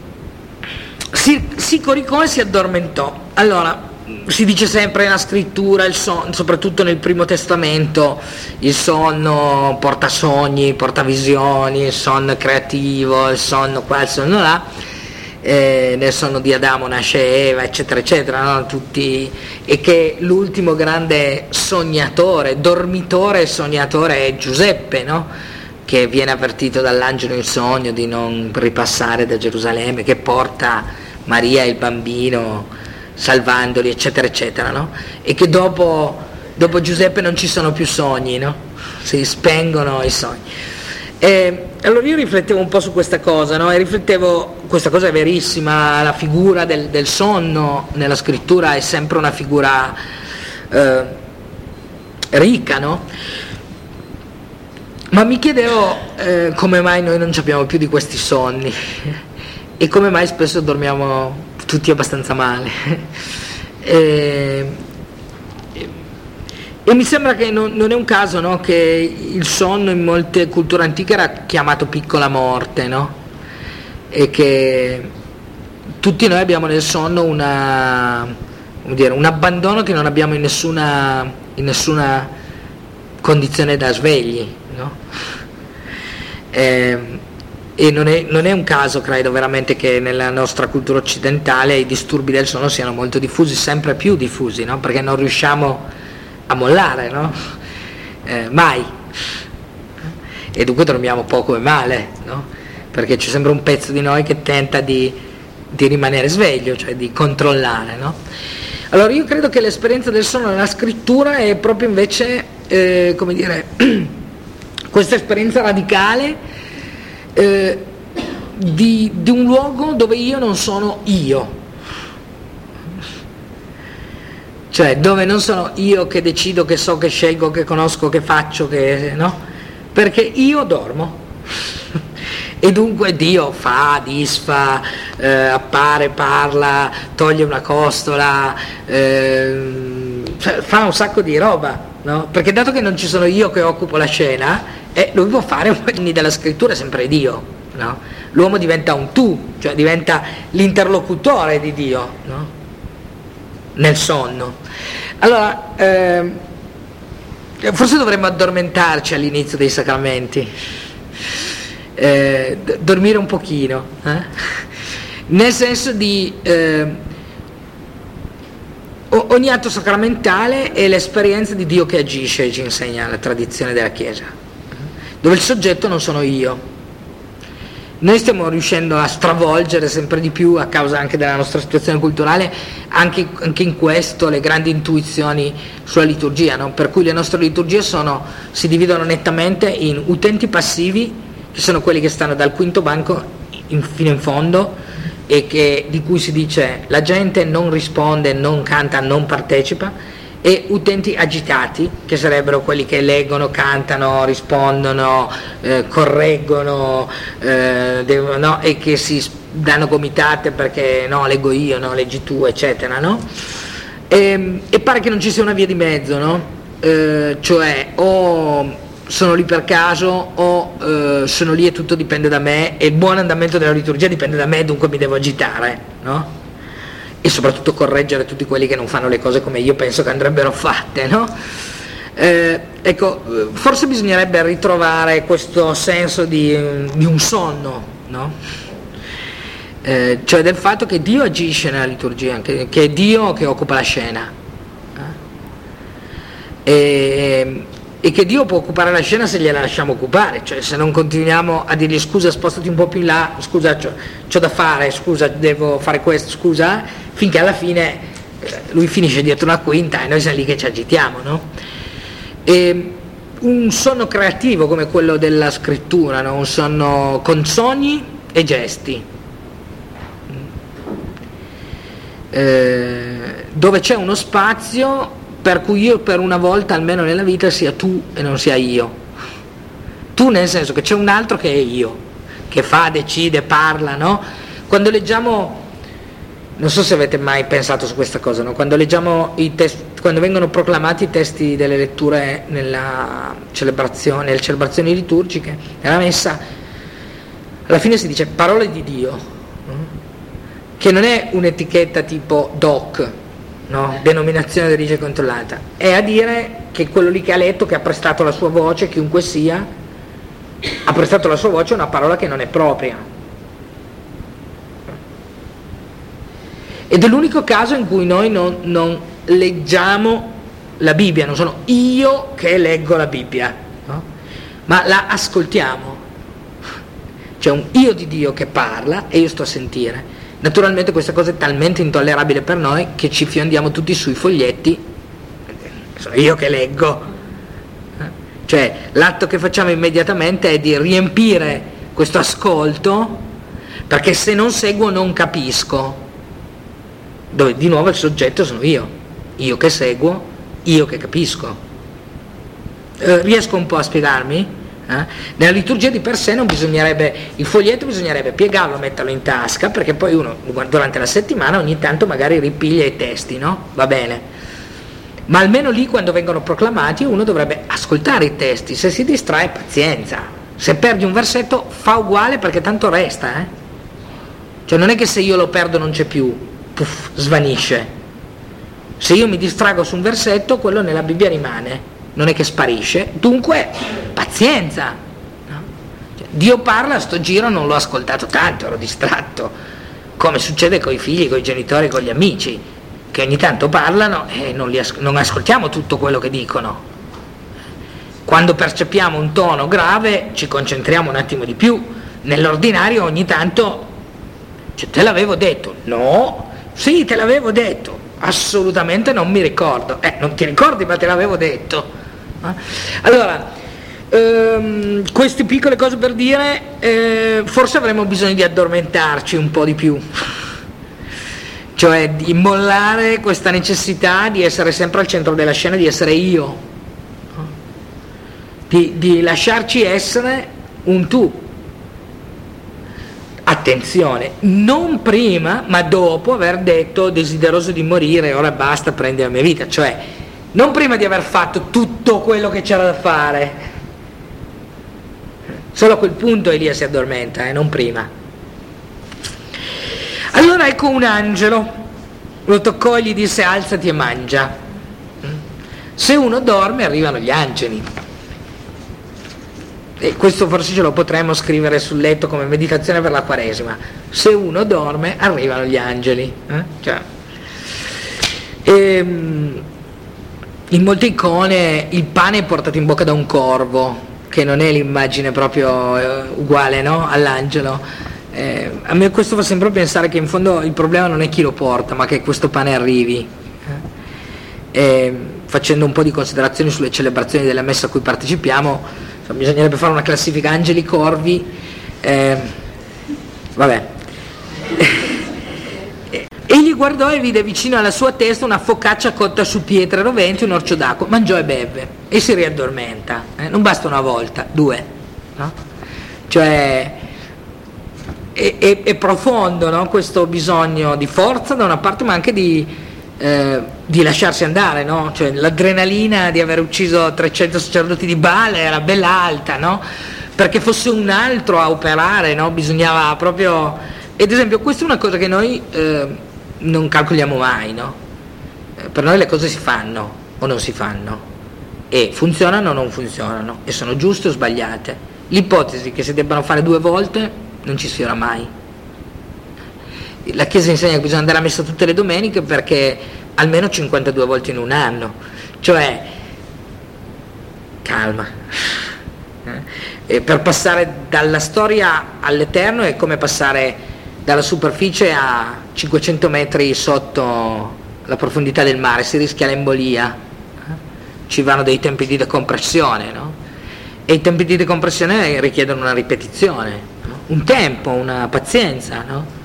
S1: Sicoricone si addormentò. Allora, si dice sempre nella scrittura, il sonno, soprattutto nel Primo Testamento, il sonno porta sogni, porta visioni, il sonno creativo, il sonno qua, il sonno là. Eh, nel sonno di Adamo nasce Eva, eccetera eccetera, no? Tutti, e che l'ultimo grande sognatore, dormitore e sognatore è Giuseppe, no? Che viene avvertito dall'angelo in sogno di non ripassare da Gerusalemme, che porta Maria e il bambino salvandoli, eccetera eccetera, no? E che dopo, dopo Giuseppe non ci sono più sogni, no? Si spengono i sogni. E allora io riflettevo un po' su questa cosa, no? E riflettevo, questa cosa è verissima, la figura del, del sonno nella scrittura è sempre una figura eh, ricca, no? Ma mi chiedevo eh, come mai noi non abbiamo più di questi sonni e come mai spesso dormiamo tutti abbastanza male. e, E mi sembra che non, non è un caso, no, che il sonno in molte culture antiche era chiamato piccola morte, no? E che tutti noi abbiamo nel sonno una, come dire, un abbandono che non abbiamo in nessuna, in nessuna condizione da svegli, no? E, e non è, non è un caso, credo veramente, che nella nostra cultura occidentale i disturbi del sonno siano molto diffusi, sempre più diffusi, no? Perché non riusciamo a mollare, no? Eh, mai. E dunque dormiamo poco e male, no? Perché c'è sempre un pezzo di noi che tenta di, di rimanere sveglio, cioè di controllare, no? Allora io credo che l'esperienza del sonno nella scrittura è proprio invece, eh, come dire, questa esperienza radicale eh, di, di un luogo dove io non sono io. Cioè dove non sono io che decido, che so, che scelgo, che conosco, che faccio, che no? Perché io dormo e dunque Dio fa, disfa, eh, appare, parla, toglie una costola, eh, cioè, fa un sacco di roba, no? Perché dato che non ci sono io che occupo la scena, eh, lui può fare un po' della scrittura è sempre Dio, no? L'uomo diventa un tu, cioè diventa l'interlocutore di Dio, no? Nel sonno. Allora eh, forse dovremmo addormentarci all'inizio dei sacramenti, eh, d- dormire un pochino, eh? Nel senso di eh, ogni atto sacramentale è l'esperienza di Dio che agisce, ci insegna la tradizione della Chiesa, dove il soggetto non sono io, noi stiamo riuscendo a stravolgere sempre di più, a causa anche della nostra situazione culturale, anche, anche in questo le grandi intuizioni sulla liturgia, no? Per cui le nostre liturgie sono, si dividono nettamente in utenti passivi, che sono quelli che stanno dal quinto banco in, fino in fondo, e che, di cui si dice la gente non risponde, non canta, non partecipa, e utenti agitati, che sarebbero quelli che leggono, cantano, rispondono, eh, correggono, eh, devono, no? E che si danno gomitate perché no, leggo io, no, leggi tu, eccetera, no? E, e pare che non ci sia una via di mezzo, no? Eh, cioè o sono lì per caso o eh, sono lì e tutto dipende da me e il buon andamento della liturgia dipende da me, dunque mi devo agitare, no? E soprattutto correggere tutti quelli che non fanno le cose come io penso che andrebbero fatte, no? Eh, ecco, forse bisognerebbe ritrovare questo senso di, di un sonno, no? Eh, cioè del fatto che Dio agisce nella liturgia, che, che è Dio che occupa la scena, eh? e, e che Dio può occupare la scena se gliela lasciamo occupare, cioè se non continuiamo a dirgli scusa spostati un po' più in là, scusa c'ho, c'ho da fare, scusa devo fare questo, scusa, finché alla fine lui finisce dietro una quinta e noi siamo lì che ci agitiamo, no? E un sonno creativo come quello della scrittura, no? Un sonno con sogni e gesti, eh, dove c'è uno spazio per cui io per una volta almeno nella vita sia tu e non sia io. Tu nel senso che c'è un altro che è io, che fa, decide, parla, no? Quando leggiamo, non so se avete mai pensato su questa cosa, no? Quando leggiamo i testi, quando vengono proclamati i testi delle letture nella celebrazione, nelle celebrazioni liturgiche, nella messa, alla fine si dice parole di Dio, no? Che non è un'etichetta tipo doc, no? Denominazione d'origine controllata, è a dire che quello lì che ha letto, che ha prestato la sua voce, chiunque sia, ha prestato la sua voce a una parola che non è propria. Ed è l'unico caso in cui noi non, non leggiamo la Bibbia, non sono io che leggo la Bibbia, no? Ma la ascoltiamo. C'è un io di Dio che parla e io sto a sentire. Naturalmente questa cosa è talmente intollerabile per noi che ci fiondiamo tutti sui foglietti, sono io che leggo, cioè l'atto che facciamo immediatamente è di riempire questo ascolto, perché se non seguo non capisco, dove di nuovo il soggetto sono io, io che seguo, io che capisco. Eh, riesco un po' a spiegarmi? Eh? Nella liturgia di per sé non bisognerebbe, il foglietto bisognerebbe piegarlo, metterlo in tasca, perché poi uno durante la settimana ogni tanto magari ripiglia i testi, no? Va bene, ma almeno lì quando vengono proclamati uno dovrebbe ascoltare i testi, se si distrae pazienza, se perdi un versetto fa uguale perché tanto resta, eh? Cioè non è che se io lo perdo non c'è più, puff, svanisce. Se io mi distrago su un versetto quello nella Bibbia rimane, non è che sparisce, dunque pazienza, no? Cioè, Dio parla, a sto giro non l'ho ascoltato tanto, ero distratto, come succede con i figli, con i genitori, con gli amici, che ogni tanto parlano e non, li as- non ascoltiamo tutto quello che dicono. Quando percepiamo un tono grave ci concentriamo un attimo di più, nell'ordinario ogni tanto, cioè, te l'avevo detto, no, sì te l'avevo detto, assolutamente non mi ricordo, eh non ti ricordi ma te l'avevo detto. Allora, ehm, queste piccole cose per dire, eh, forse avremmo bisogno di addormentarci un po' di più, cioè di mollare questa necessità di essere sempre al centro della scena, di essere io, di, di lasciarci essere un tu. Attenzione, non prima ma dopo aver detto desideroso di morire, ora basta, prendi la mia vita, cioè non prima di aver fatto tutto quello che c'era da fare, solo a quel punto Elia si addormenta, eh, non prima. Allora ecco un angelo, lo toccò e gli disse alzati e mangia. Se uno dorme arrivano gli angeli, e questo forse ce lo potremmo scrivere sul letto come meditazione per la Quaresima. Se uno dorme arrivano gli angeli, eh? Cioè, e, in molte icone il pane è portato in bocca da un corvo che non è l'immagine proprio eh, uguale, no? All'angelo. Eh, a me questo fa sempre pensare che in fondo il problema non è chi lo porta, ma che questo pane arrivi. Eh, facendo un po' di considerazioni sulle celebrazioni della messa a cui partecipiamo, insomma, bisognerebbe fare una classifica angeli, corvi, eh, vabbè. Egli guardò e vide vicino alla sua testa una focaccia cotta su pietre roventi e un orcio d'acqua, mangiò e beve e si riaddormenta. Eh, non basta una volta, due, no? Cioè è, è, è profondo, no? Questo bisogno di forza da una parte, ma anche di Eh, di lasciarsi andare, no? Cioè, l'adrenalina di aver ucciso trecento sacerdoti di Baal era bella alta, no? Perché fosse un altro a operare, no? Bisognava proprio, ed esempio questa è una cosa che noi eh, non calcoliamo mai, no? Eh, per noi le cose si fanno o non si fanno e funzionano o non funzionano e sono giuste o sbagliate. L'ipotesi che si debbano fare due volte non ci sfiora mai. La Chiesa insegna che bisogna andare a messa tutte le domeniche perché almeno cinquantadue volte in un anno, cioè calma, e per passare dalla storia all'eterno è come passare dalla superficie a cinquecento metri sotto la profondità del mare, si rischia l'embolia, ci vanno dei tempi di decompressione, no? E i tempi di decompressione richiedono una ripetizione, no? Un tempo, una pazienza, no?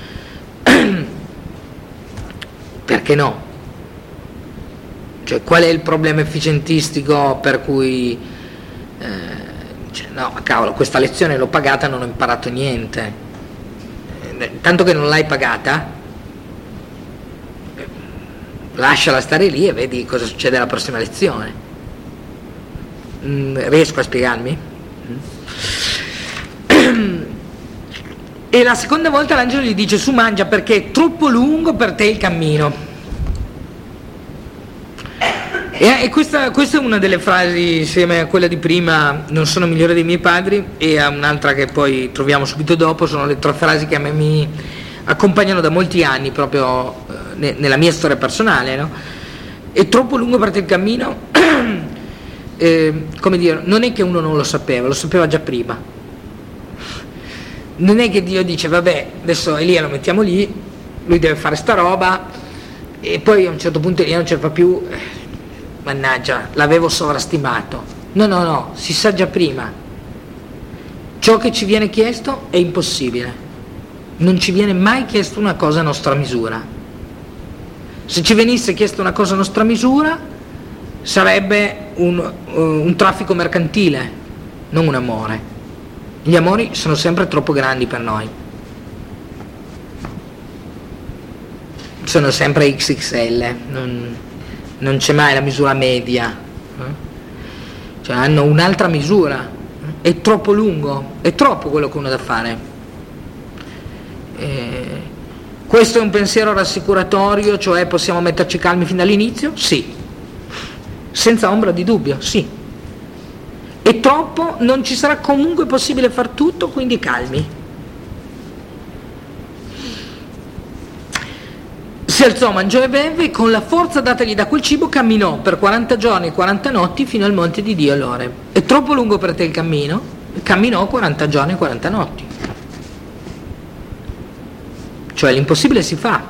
S1: Perché no? Cioè, qual è il problema efficientistico per cui eh, cioè, no, cavolo, questa lezione l'ho pagata, non ho imparato niente. Eh, tanto che non l'hai pagata, eh, lasciala stare lì e vedi cosa succede alla prossima lezione. Mm, riesco a spiegarmi? Mm. E la seconda volta l'angelo gli dice: su, mangia perché è troppo lungo per te il cammino. E, e questa, questa è una delle frasi, insieme a quella di prima, non sono migliore dei miei padri, e a un'altra che poi troviamo subito dopo, sono le tre frasi che a me mi accompagnano da molti anni proprio eh, ne, nella mia storia personale, no? È troppo lungo per te il cammino, eh, come dire, non è che uno non lo sapeva, lo sapeva già prima. Non è che Dio dice vabbè, adesso Elia lo mettiamo lì, lui deve fare sta roba e poi a un certo punto Elia non ce la fa più, mannaggia, l'avevo sovrastimato. No, no, no, si sa già prima. Ciò che ci viene chiesto è impossibile, non ci viene mai chiesto una cosa a nostra misura. Se ci venisse chiesta una cosa a nostra misura sarebbe un, un traffico mercantile, non un amore. Gli amori sono sempre troppo grandi per noi, sono sempre X X L, non, non c'è mai la misura media, cioè hanno un'altra misura, è troppo lungo, è troppo quello che uno ha da fare. E questo è un pensiero rassicuratorio, cioè possiamo metterci calmi fin dall'inizio? Sì, senza ombra di dubbio, sì. È troppo, non ci sarà comunque possibile far tutto, quindi calmi. Si alzò, mangiò e beve, e con la forza datagli da quel cibo camminò per quaranta giorni e quaranta notti fino al monte di Dio Lore. È troppo lungo per te il cammino? Camminò quaranta giorni e quaranta notti. Cioè l'impossibile si fa.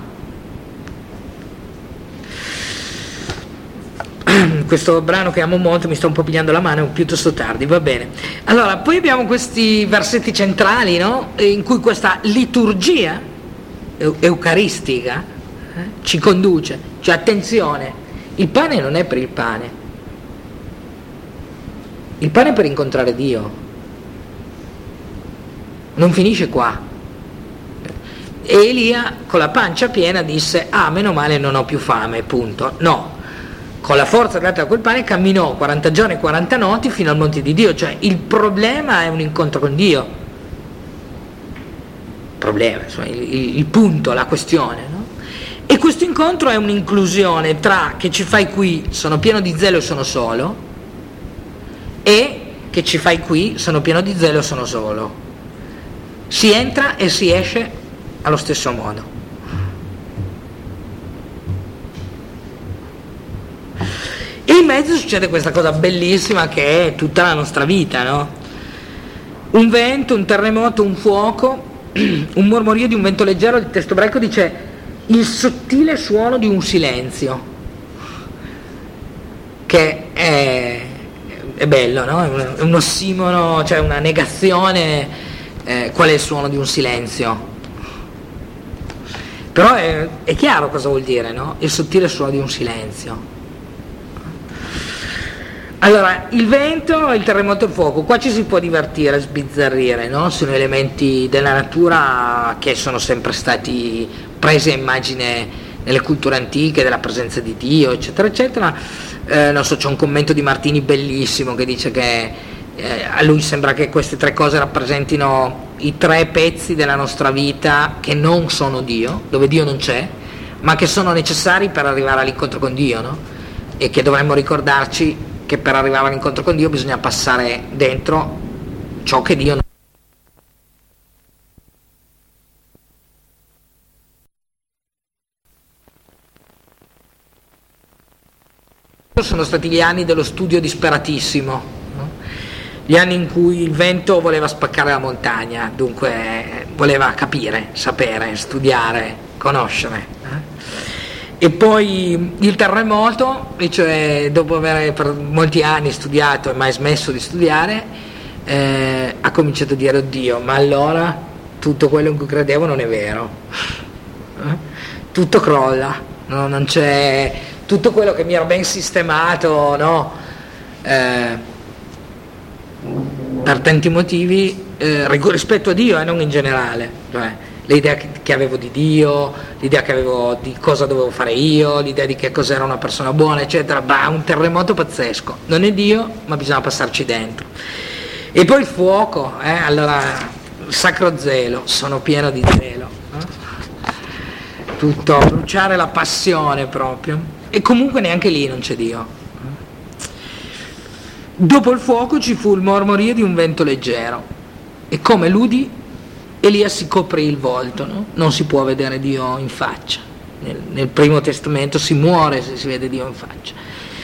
S1: Questo brano che amo molto, mi sta un po' pigliando la mano, è piuttosto tardi, va bene. Allora, poi abbiamo questi versetti centrali, no? In cui questa liturgia eucaristica eh, ci conduce, cioè attenzione, il pane non è per il pane, il pane è per incontrare Dio, non finisce qua. E Elia con la pancia piena disse: ah, meno male, non ho più fame, punto. No, con la forza data da quel pane camminò quaranta giorni e quaranta notti fino al monte di Dio. Cioè il problema è un incontro con Dio, il problema, insomma, il, il punto, la questione, no? E questo incontro è un'inclusione tra che ci fai qui, sono pieno di zelo e sono solo, e che ci fai qui, sono pieno di zelo e sono solo. Si entra e si esce allo stesso modo. E in mezzo succede questa cosa bellissima che è tutta la nostra vita, no? Un vento, un terremoto, un fuoco, un mormorio di un vento leggero. Il testo ebraico dice il sottile suono di un silenzio, che è, è bello, no? È un, è un ossimoro, cioè una negazione. Eh, qual è il suono di un silenzio? Però è, è chiaro cosa vuol dire, no? Il sottile suono di un silenzio. Allora, il vento, il terremoto e il fuoco, qua ci si può divertire, sbizzarrire, no? Sono elementi della natura che sono sempre stati presi a immagine nelle culture antiche, della presenza di Dio, eccetera, eccetera. Eh, non so, c'è un commento di Martini bellissimo che dice che eh, a lui sembra che queste tre cose rappresentino i tre pezzi della nostra vita che non sono Dio, dove Dio non c'è, ma che sono necessari per arrivare all'incontro con Dio, no? E che dovremmo ricordarci che per arrivare all'incontro con Dio bisogna passare dentro ciò che Dio non è. Sono stati gli anni dello studio disperatissimo, no? Gli anni in cui il vento voleva spaccare la montagna, dunque voleva capire, sapere, studiare, conoscere, eh? E poi il terremoto, cioè dopo aver per molti anni studiato e mai smesso di studiare, eh, ha cominciato a dire oddio, ma allora tutto quello in cui credevo non è vero, eh? Tutto crolla, no? Non c'è tutto quello che mi ero ben sistemato, no? Eh, per tanti motivi, eh, rispetto a Dio e eh, non in generale, cioè l'idea che avevo di Dio, l'idea che avevo di cosa dovevo fare io, l'idea di che cos'era una persona buona, eccetera. Bah, un terremoto pazzesco. Non è Dio, ma bisogna passarci dentro. E poi il fuoco, eh? Allora, sacro zelo, sono pieno di zelo. Eh? Tutto, bruciare la passione proprio. E comunque neanche lì non c'è Dio. Dopo il fuoco ci fu il mormorio di un vento leggero. E come l'udi, Elia si coprì il volto, no? Non si può vedere Dio in faccia. Nel, nel primo testamento si muore se si vede Dio in faccia.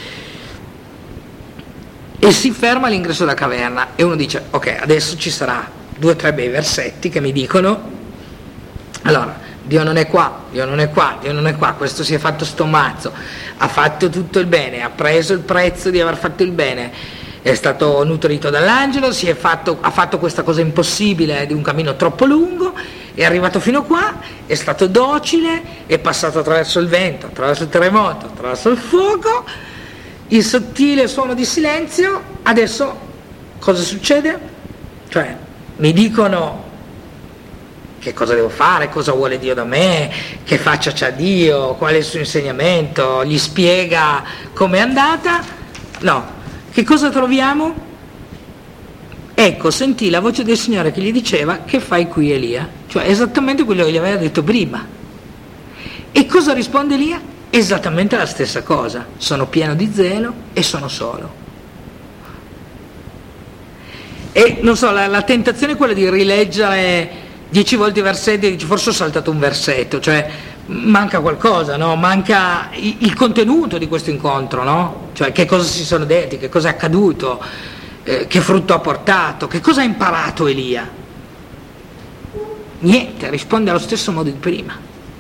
S1: E si ferma all'ingresso della caverna e uno dice ok, adesso ci sarà due o tre bei versetti che mi dicono allora, Dio non è qua, Dio non è qua, Dio non è qua, questo si è fatto sto mazzo, ha fatto tutto il bene, ha preso il prezzo di aver fatto il bene, è stato nutrito dall'angelo, si è fatto, ha fatto questa cosa impossibile di un cammino troppo lungo, è arrivato fino qua, è stato docile, è passato attraverso il vento, attraverso il terremoto, attraverso il fuoco, il sottile suono di silenzio. Adesso cosa succede? Cioè mi dicono che cosa devo fare, cosa vuole Dio da me, che faccia c'ha Dio, qual è il suo insegnamento, gli spiega com'è andata. No. Che cosa troviamo? Ecco, sentì la voce del Signore che gli diceva che fai qui Elia? Cioè esattamente quello che gli aveva detto prima. E cosa risponde Elia? Esattamente la stessa cosa. Sono pieno di zelo e sono solo. E non so, la, la tentazione è quella di rileggere dieci volte i versetti e dici forse ho saltato un versetto, cioè manca qualcosa, no? Manca il, il contenuto di questo incontro, no? Cioè che cosa si sono detti, che cosa è accaduto, eh, che frutto ha portato, che cosa ha imparato Elia. Niente, risponde allo stesso modo di prima.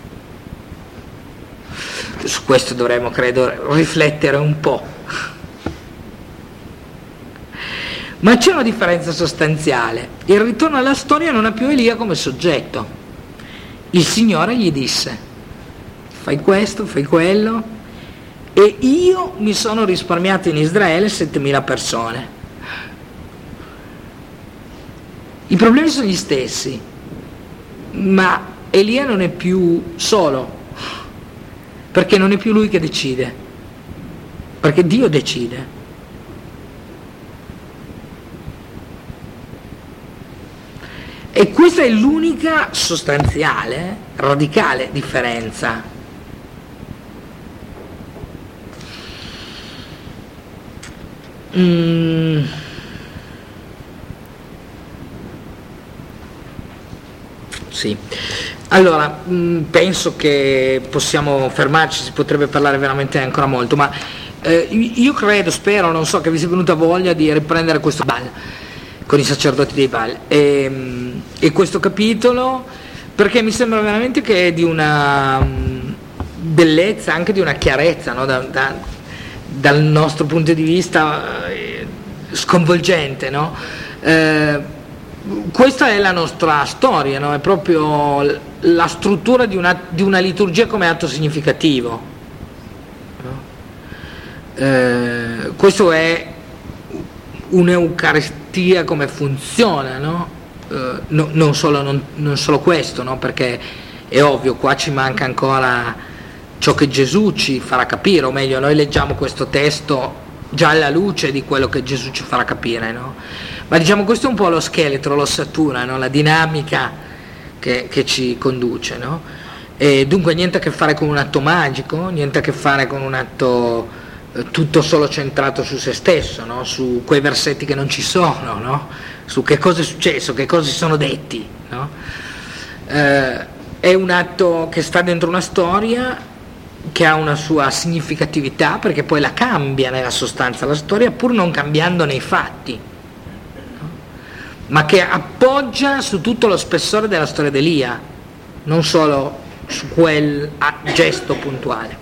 S1: Su questo dovremmo, credo, riflettere un po'. Ma c'è una differenza sostanziale. Il ritorno alla storia non ha più Elia come soggetto. Il Signore gli disse fai questo, fai quello, e io mi sono risparmiato in Israele settemila persone. I problemi sono gli stessi, ma Elia non è più solo, perché non è più lui che decide, perché Dio decide. E questa è l'unica sostanziale, radicale differenza. Mm. Sì, allora mh, penso che possiamo fermarci, si potrebbe parlare veramente ancora molto, ma Eh, io credo, spero, non so, che vi sia venuta voglia di riprendere questo Baal con i sacerdoti dei Baal e, e questo capitolo, perché mi sembra veramente che è di una bellezza, anche di una chiarezza, no? da, da, dal nostro punto di vista eh, sconvolgente, no? Eh, questa è la nostra storia, no? È proprio la struttura di una, di una liturgia come atto significativo. Eh, questo è un'Eucaristia come funziona, no? Eh, no, non, solo, non, non solo questo, no? Perché è ovvio, qua ci manca ancora ciò che Gesù ci farà capire, o meglio, noi leggiamo questo testo già alla luce di quello che Gesù ci farà capire, no? Ma diciamo questo è un po' lo scheletro, l'ossatura, no? La dinamica che, che ci conduce, no? E dunque niente a che fare con un atto magico, niente a che fare con un atto tutto solo centrato su se stesso, no? Su quei versetti che non ci sono, no? Su che cosa è successo, che cosa si sono detti, no? Eh, è un atto che sta dentro una storia, che ha una sua significatività, perché poi la cambia nella sostanza la storia, pur non cambiando nei fatti, no? Ma che appoggia su tutto lo spessore della storia d'Elia, non solo su quel gesto puntuale.